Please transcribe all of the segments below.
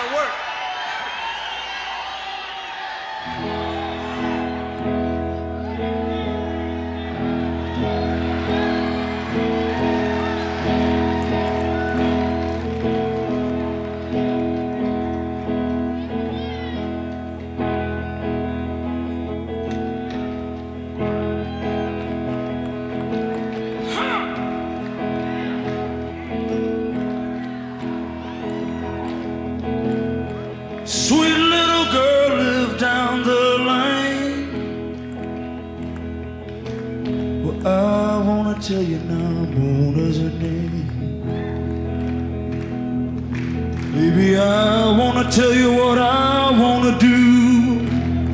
gotta work. Sweet little girl lived down the lane. Well, I wanna tell you now, Mona's her name. Baby, I wanna tell you what I wanna do.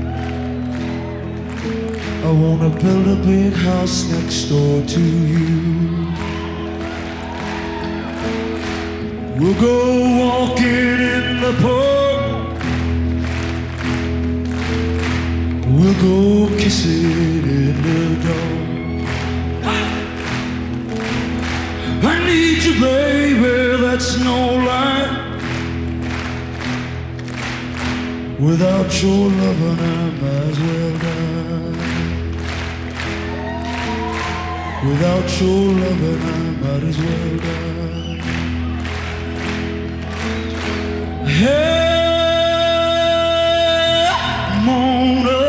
I wanna build a big house next door to you. We'll go walking in the park. We'll go kissing in the dark. I need you, baby, that's no lie. Without your loving, I might as well die. Without your loving, I might as well die. Hey, Mona.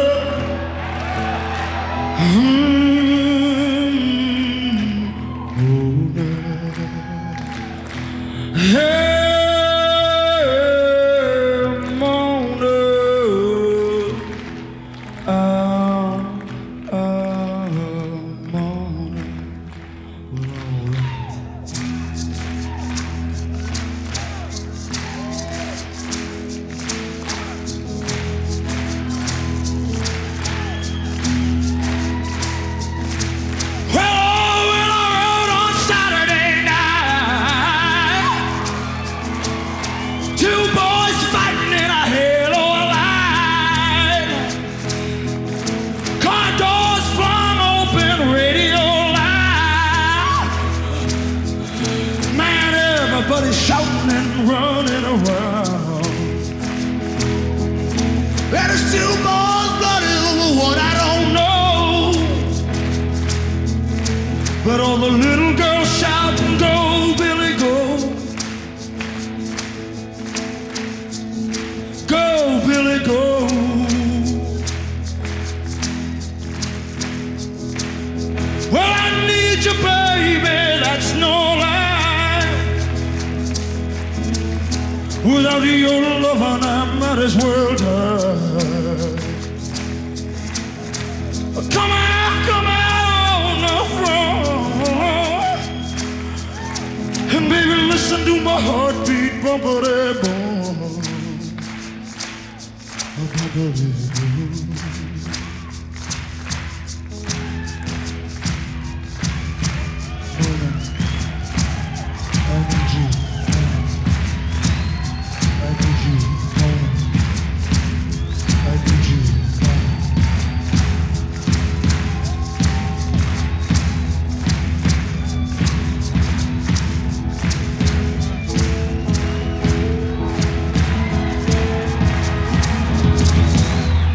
Everybody's shouting and running around. And it's two boys bloody over what I don't know. But all the little girls shout and go, Billy, go. Go, Billy, go. Well, I need you, baby, that's no lie. Without your love, I might as well die. Come out on the front. And baby, listen to my heartbeat, bumpity boom. Bumpity boom.